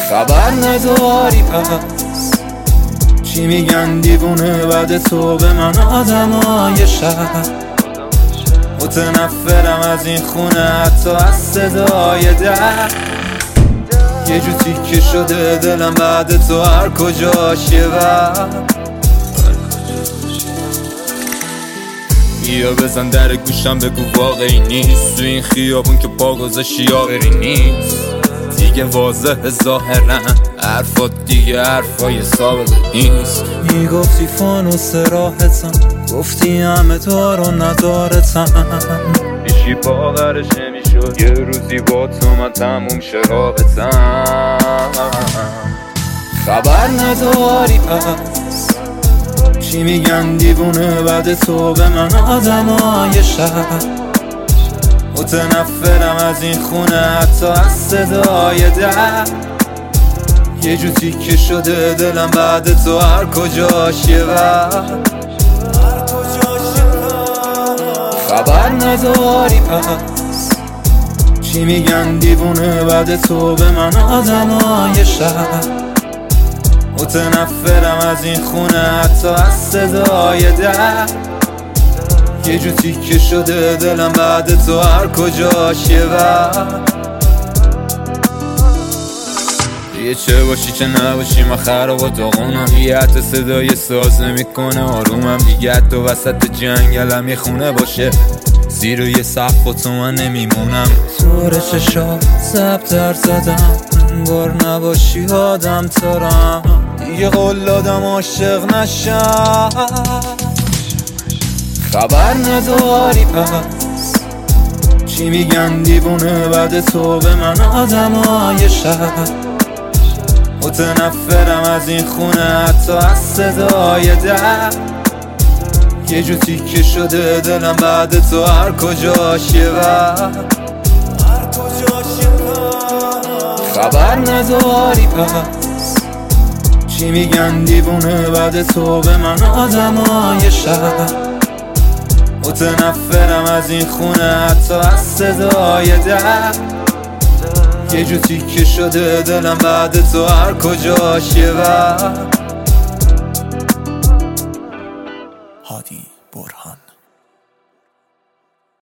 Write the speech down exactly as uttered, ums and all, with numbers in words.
خبر نداری پس چی میگن دیوونه بعد تو به من آدمای شهر. متنفرم از این خونه حتی از صدای در. یه جو تیکه شده دلم بعد تو هر کجاش یه وقت. بیا بزن در گوشم بگو واقعی نیست تو این خیابون که پا گذاشتی یاوری نیست. دیگه واضحه ظاهرا حرفات دیگه حرفای سابقه نیست. میگفتی فانوس راحتم، گفتی همه تو رو ندارتم. بیشی باورش نمیشد یه روزی با تو من تموم شه رابطم. خبر نداری پس چی میگن دیوونه بعد تو به من آدمای شهر. متنفرم از این خونه حتی از صدای در. یه جو تیکه شده دلم بعد تو هر کجاش یه وقت. خبر نداری پس چی میگن دیوونه بعد تو به من آدمای شهر. متنفرم از این خونه حتی از صدای در. یه جو تیکه شده دلم بعد تو هر کجاش یه وقت. یه چه باشی چه نباشی من خراب و داغونم. یه حتی صدای ساز نمی کنه آرومم دیگه. حتی وسط جنگلم یه خونه باشه زیر یه سقف و تو من نمیمونم. طور چشا زبدر زدم انگار نباشی آدم ترم. دیگه قول دادم عاشق نشم. خبر نداری پس چی میگن دیوونه بعد تو به من آدمای شهر. متنفرم از این خونه حتی از صدای در. یه جو تیکه شده دلم بعد تو هر کجاش یه وقت. خبر نداری پس چی میگن دیوونه بعد تو به من آدمای شهر. متنفرم از این خونه حتی از صدای در. یه جو تیکه شده دلم بعد تو هر کجاش یه وقت.